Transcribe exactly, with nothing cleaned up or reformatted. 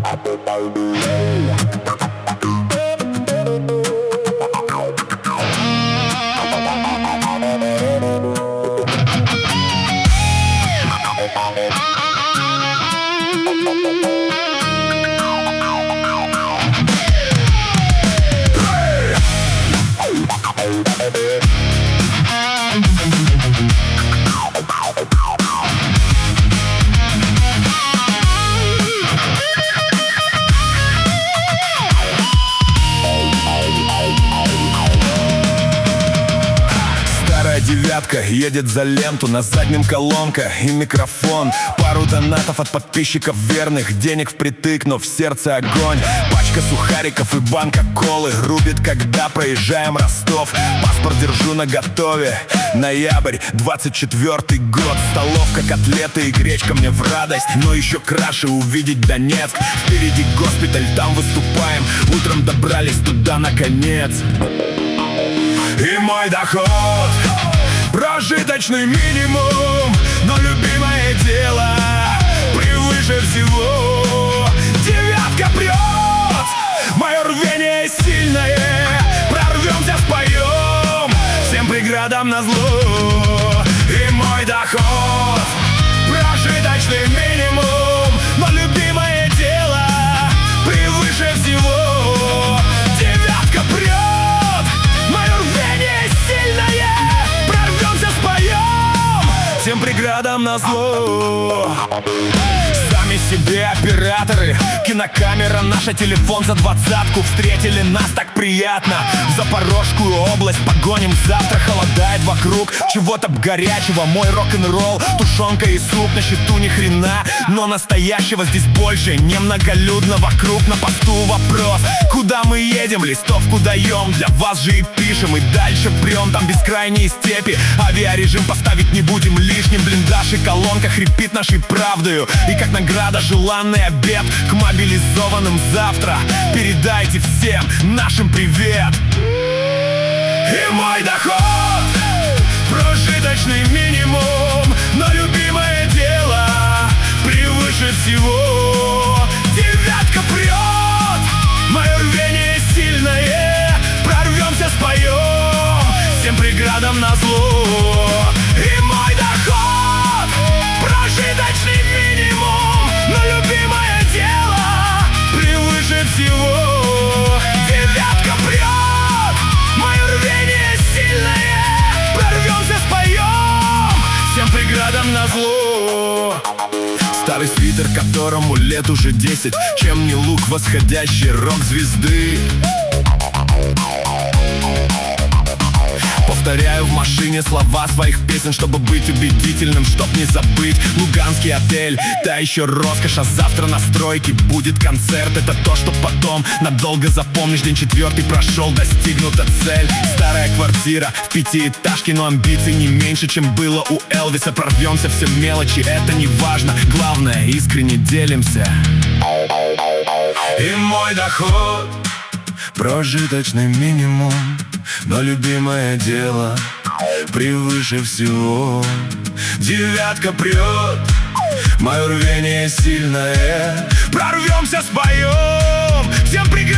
Девятка едет за ленту, на заднем колонка и микрофон. Пару донатов от подписчиков верных, денег впритык, но в сердце огонь. Пачка сухариков и банка колы рубит, когда проезжаем Ростов. Паспорт держу наготове, ноябрь, двадцать четвёртый год. Столовка, котлеты и гречка мне в радость, но еще краше увидеть Донецк. Впереди госпиталь, там выступаем, утром добрались туда наконец. И мой доход прожиточный минимум, но любимое дело превыше всего. Девятка прет, мое рвение сильное, прорвемся, споем всем преградам назло. И мой доход прожиточный минимум, но любимое дело превыше всего. Девятка прет, мое рвение сильное, всем преградам назло. Сами себе операторы, кинокамера наша, телефон за двадцатку. Встретили нас так приятно, в Запорожскую область погоним завтра. Холодает вокруг, чего-то горячего, мой рок-н-ролл, тушенка и суп, на счету ни хрена, но настоящего здесь больше, немноголюдно вокруг. На посту вопрос, куда мы едем, листовку даем, для вас же и пишем, и дальше прем, там бескрайние степи. Авиарежим поставить не будем лишним, блиндаж и колонка хрипит нашей правдою. И как награда желанный обед к мобилизованным завтра. Передайте всем нашим привет. И мой доход прожиточный минимум, но любимое дело превыше всего. Девятка прет, мое рвение сильное, прорвемся, споем всем преградам назло. И мой доход прожиточный минимум, но любимое дело превыше всего. Девятка прет, мое рвение сильное, прорвемся, споем всем преградам назло. Старый свитер, которому лет уже десять, чем не лук восходящей рок-звезды. Повторяю в машине слова своих песен, чтобы быть убедительным, чтоб не забыть. Луганский отель, та еще роскошь, а завтра на стройке будет концерт. Это то, что потом надолго запомнишь. День четвертый прошел, достигнута цель. Старая квартира в пятиэтажке, но амбиций не меньше, чем было у Элвиса. Прорвемся, все мелочи, это не важно, главное, искренне делимся. И мой доход прожиточный минимум, но любимое дело превыше всего. Девятка прет, мое рвение сильное, прорвемся, споем всем преградам